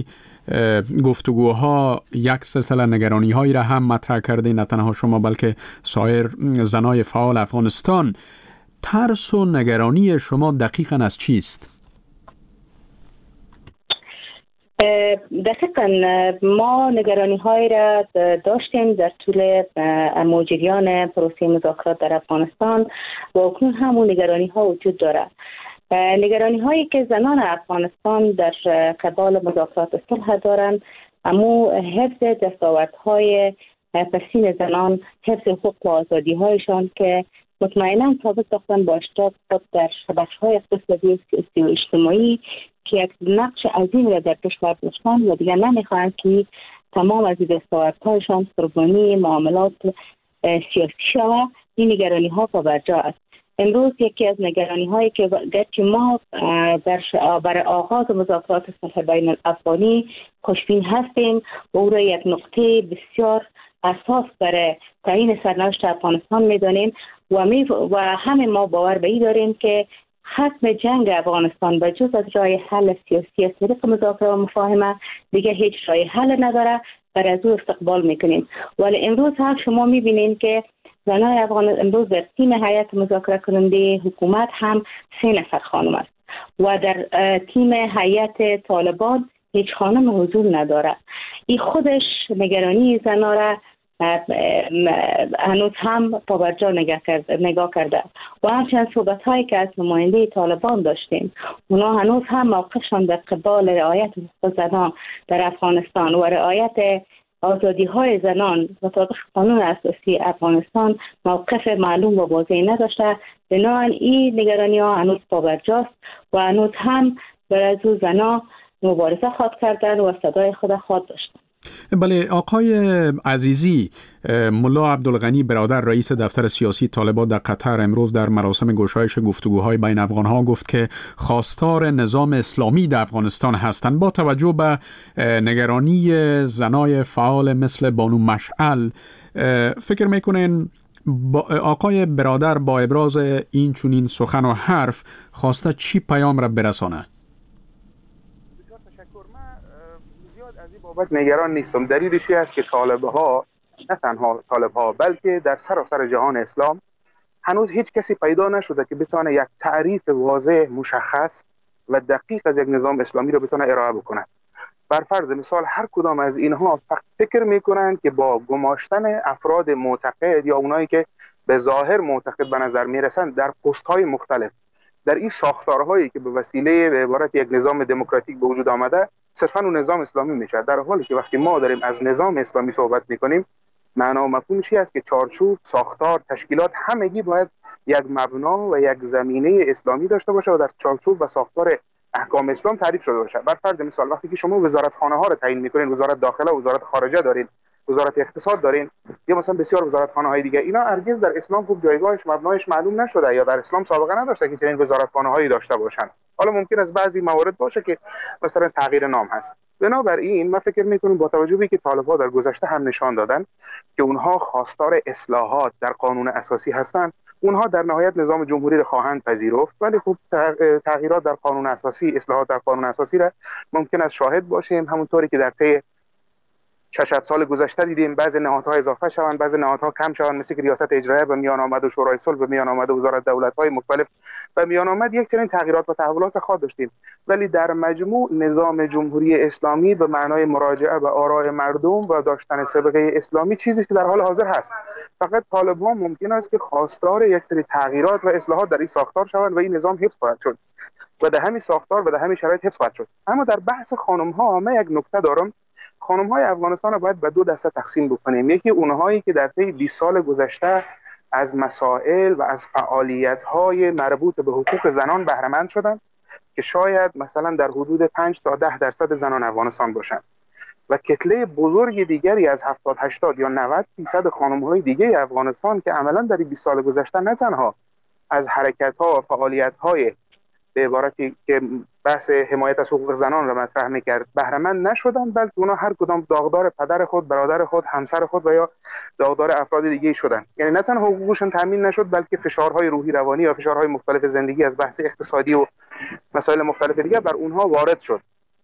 [SPEAKER 3] گفتگوها یک سلسله نگرانی هایی را هم مطرح کرده، نه تنها شما بلکه سایر زنای فعال افغانستان. ترس و نگرانی شما دقیقاً از چیست؟
[SPEAKER 21] دقیقاً ما نگرانی های را داشتیم در طول مجریان پروسه مذاکرات در افغانستان و اکنون همون نگرانی ها وجود داره. نگرانی هایی که زنان افغانستان در قبال مذاکرات صلح دارند، اما حفظ دستاوردهای پسین زنان، حفظ حقوق و آزادی هایشان که مطمئنا ثابت ساختن با اشتراک خود در بخش‌های اقتصادی و اجتماعی که یک نقش عظیم را در کشور داشتن و دیگر نمیخواهند که تمام از دستاوردهایشان قربانی معاملات سیاسی شود. این نگرانی ها پابرجا است. امروز یکی از نگرانی هایی که گرچه ما برای آغاز مذاکرات صلح بین الافغانی خوشبین هستیم و او را یک نقطه بسیار اساس برای تعیین سرنوشت افغانستان میدانیم و همه ما باور به این داریم که ختم جنگ افغانستان به جز از راه حل سیاسی از طریق مذاکره و مفاهمه دیگه هیچ راه حل نداره، برای از او استقبال میکنیم. ولی امروز هم شما میبینید که زنای افغان امروز در تیم هیئت مذاکره کننده حکومت هم 3 نفر خانم است و در تیم هیئت طالبان هیچ خانم حضور نداره. این خودش نگرانی زنا را هنوز هم پابرجا نگاه کرده و همچنین صحبت هایی که از نماینده طالبان داشتیم، اونا هنوز هم موقفشان در قبال رعایت حقوق زنان در افغانستان و رعایت آزادی های زنان و مطابق قانون اساسی افغانستان موقف معلوم و واضحی نداشته. بنابراین این نگرانی ها هنوز پابرجاست و هنوز هم برای از زنان مبارزه خواهد کردن و صدای خود خواهد داشتن.
[SPEAKER 3] بله، آقای عزیزی، ملا عبدالغنی برادر رئیس دفتر سیاسی طالبان در قطر امروز در مراسم گشایش گفتگوهای بین افغانها گفت که خواستار نظام اسلامی در افغانستان هستند. با توجه به نگرانی زنای فعال مثل بانو مشعل، فکر میکنین آقای برادر با ابراز این چنین سخن و حرف خواسته چی پیام را برسانه؟
[SPEAKER 1] بابت نگران نیستم. دلیلش این است که طالبها، نه تنها طالبها بلکه در سراسر جهان اسلام هنوز هیچ کسی پیدا نشده که بتونه یک تعریف واضح، مشخص و دقیق از یک نظام اسلامی رو بتونه ارائه بکنه. بر فرض مثال هر کدام از اینها فکر میکنن که با گماشتن افراد معتقد یا اونایی که به ظاهر معتقد به نظر میرسن در پست‌های مختلف، در این ساختارهایی که به وسیله به عبارت یک نظام دموکراتیک به وجود آمده صرفاً اون نظام اسلامی میشه، در حالی که وقتی ما داریم از نظام اسلامی صحبت میکنیم معنا و مفهومش است که چارچوب، ساختار، تشکیلات همگی باید یک مبنا و یک زمینه اسلامی داشته باشه و در چارچوب و ساختار احکام اسلام تعریف شده باشه. بر فرض مثال وقتی که شما وزارتخانه ها رو تعیین میکنین، وزارت داخله، وزارت خارجه دارین، وزارت اقتصاد دارین یا مثلا بسیار وزارتخانه های دیگه، اینا هرگز در اسلام خوب جایگاهش، مبنایش معلوم نشده یا در اسلام سابقه نداشته که چنین وزارتخانه هایی داشته باشن. حالا ممکن است بعضی موارد باشه که مثلا تغییر نام هست. بنابراین من فکر میکنم با توجه به اینکه طالب‌ها در گذشته هم نشان دادن که اونها خواستار اصلاحات در قانون اساسی هستند، اونها در نهایت نظام جمهوری را خواهند پذیرفت، ولی خب تغییرات در قانون اساسی، اصلاحات در قانون اساسی را ممکن است شاهد باشیم. همونطوری که در طی 6 سال گذشته دیدیم بعضی نهادها اضافه شوند، بعضی نهادها کم شوند، مثل که ریاست اجرایه به میان آمد و شورای صلح به میان آمد و وزارت دولت‌های مختلف به میان آمد. یک چنین تغییرات و تحولات خواهد داشتیم، ولی در مجموع نظام جمهوری اسلامی به معنای مراجعه به آراء مردم و داشتن سابقه اسلامی چیزی که در حال حاضر هست. فقط طالبان ممکن است که خواستار یک سری تغییرات و اصلاحات در این ساختار شوند و این نظام حفظ خواهد شد و در همین ساختار و در همین شرایط حفظ خواهد شد. اما در بحث خانم‌ها من یک نکته دارم. خانم‌های افغانستان رو باید به 2 دسته تقسیم بکنیم. یکی اونهایی که در طی 20 سال گذشته از مسائل و از فعالیت‌های مربوط به حقوق زنان بهره مند شدند که شاید مثلا در حدود 5 تا 10% زنان افغانستان باشند و کتله بزرگ دیگری از 70 80 یا 90% خانم‌های دیگه افغانستان که عملاً در 20 سال گذشته نه تنها از حرکت‌ها و فعالیت‌های به عبارتی که بحث حمایت از حقوق زنان را مطرح می‌کرد بهره مند نشدن، بلکه اونا هر کدام داغدار پدر خود، برادر خود، همسر خود و یا داغدار افراد دیگه شدن. یعنی نه تنها حقوقشون تامین نشد، بلکه فشارهای روحی روانی یا فشارهای مختلف زندگی از بحث اقتصادی و مسائل مختلف دیگه بر اونها وارد شد.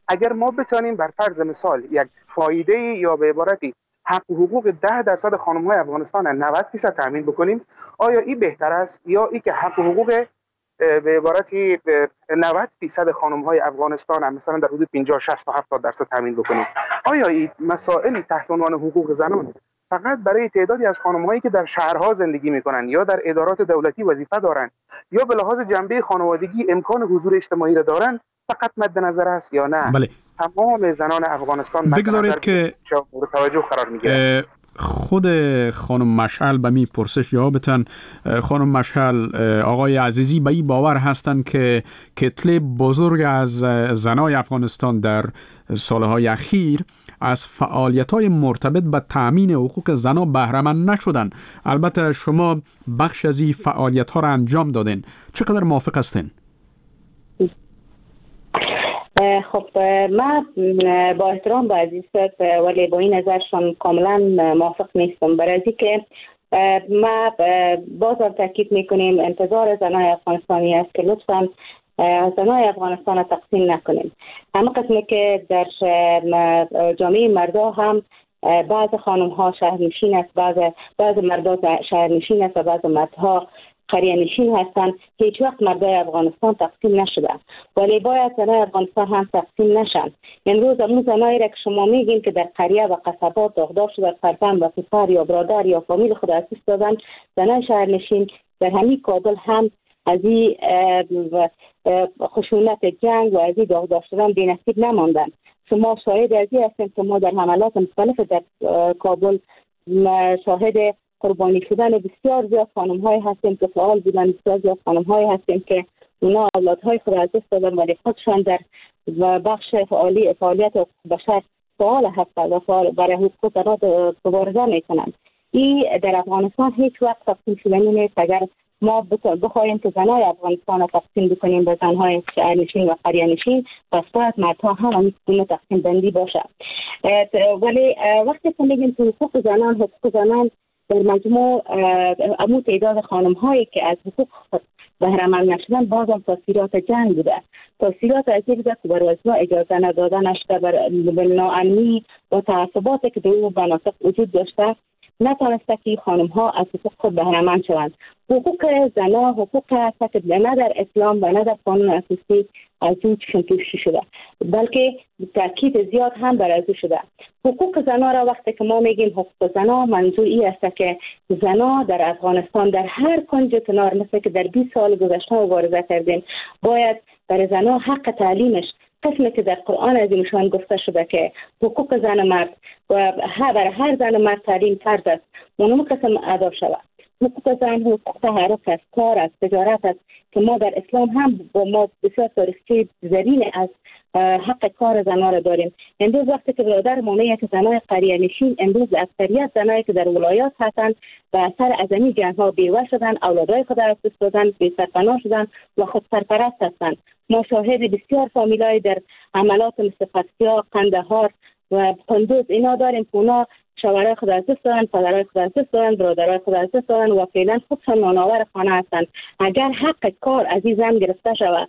[SPEAKER 1] اگر ما بتانیم بر فرض مثال یک فایده یا به عبارتی حق و حقوق 10% خانم‌های افغانستان 90% تامین بکنیم، آیا این بهتر است یا ای که حق و حقوق به عبارتی 90% خانم‌های افغانستان هم مثلا در حدود 50 60 تا 70% تامین بکنیم؟ آیا این مسائلی تحت عنوان حقوق زنان فقط برای تعدادی از خانم‌هایی که در شهرها زندگی می‌کنند یا در ادارات دولتی وظیفه دارند یا به لحاظ جنبه خانوادگی امکان حضور اجتماعی را دارند فقط مد نظر است یا نه؟
[SPEAKER 3] بله.
[SPEAKER 1] تمام زنان افغانستان
[SPEAKER 3] بگذارید که
[SPEAKER 1] مورد توجه قرار می‌گیرند.
[SPEAKER 3] خود خانم مشعل به می پرسش جوابتن. خانم مشعل، آقای عزیزی به این باور هستند که کتله بزرگ از زنای افغانستان در سالهای اخیر از فعالیت‌های مرتبط به تأمین حقوق زنان بهره مند نشدند. البته شما بخش از این فعالیت‌ها را انجام دادین. چقدر موافق هستین؟
[SPEAKER 21] خب من با احترام به عزیز ولی با این نظرشان کاملا موافق نیستم، برای اینکه ما باز تاکید میکنیم انتظار زنای افغانستانی است که لطفاً زنای افغانستان را تقسیم نکنیم. همه قسمی که در جامعه مردا هم بعض خانم ها شهرنشین است، بعض مردا شهرنشین است و بعض مردها قریه نشین هستند. هیچ وقت مردای افغانستان تقسیم نشده، ولی باید زنای افغانستان هم تقسیم نشن. امروز همون زنایی را که شما میگین که در قریه و قصبات داغدار شده، فرزند و پسر یا برادر یا فامیل خود از دست دادن، زنای شهرنشین در همین کابل هم از این خشونت جنگ و از این داغدار شدن بی‌نصیب نماندن. شما شاهد از این هستید که ما در حملات مختلف در کابل شاهد قربانی شدن بسیار زیاد خانم‌های هستیم که فعال بودن، بسیار زیاد خانم‌های هستیم که اونا اولادهای خود از دست دادن ولی خودشان در بخش فعالیت بشر فعال هستند و برای حقوق زنان مبارزه میکنند. این در افغانستان هیچ وقت تقسیم شدنی نیست. اگر ما بخواهیم که زنای افغانستان را تقسیم بکنیم به زنهای شهرنشین و قریه نشین، پس باید مردها هم همین تقسیم بندی باشه. ولی وقتی که میگیم که حقوق زنان در مجموع امو تعداد خانم هایی که از حقوق بهره مند نشدن بازم تاثیرات جنگ بوده، تاثیرات از این بوده که بر وضع اجازه ندادنش بر ناامنی و تعصباتی که در اون مناطق وجود داشته نتوانسته که خانم ها از حقوق خود بهره مند شوند. حقوق زنان حقوق هست که نه در اسلام و نه در قانون اساسی از این چشم‌پوشی شده، بلکه تاکید زیاد هم بر از شده. حقوق زنان را وقتی که ما میگیم حقوق زنان، منظور این است که زنان در افغانستان در هر کنج کنار، مثل که در 20 سال گذشته مبارزه کردیم، باید برای زنان حق تعلیمش قسمی که در قرآن عظیمشان گفته شده که حقوق زن مرد و برای هر زن مرد تعلیم فرض است، اون قسم ادا شود. حقوق زن حقوق تحرک است، کار است، تجارت است که ما در اسلام هم با ما بسیار تاریخچه زرین از حق کار زنان را داریم. امروز وقتی که برادر مانه که زنای قریه نشین، امروز اکثریت زنایی که در ولایات هستند و اثر ازمی جنگ ها بیوه شدن، اولادای خود از دست دادن، بی سرپناه شدن و خود سرپرست هستند. ما شاهد بسیار فامیلای در عملات مثل فتیا، قندهار و قندوز اینا داریم که اونا شوهرای خود از دست دارن، پدرای خود از دست دارن، برادرای خود از دست دارن و فعلا خودشان نانآور خانه هستند. اگر حق کار از این زن گرفته شود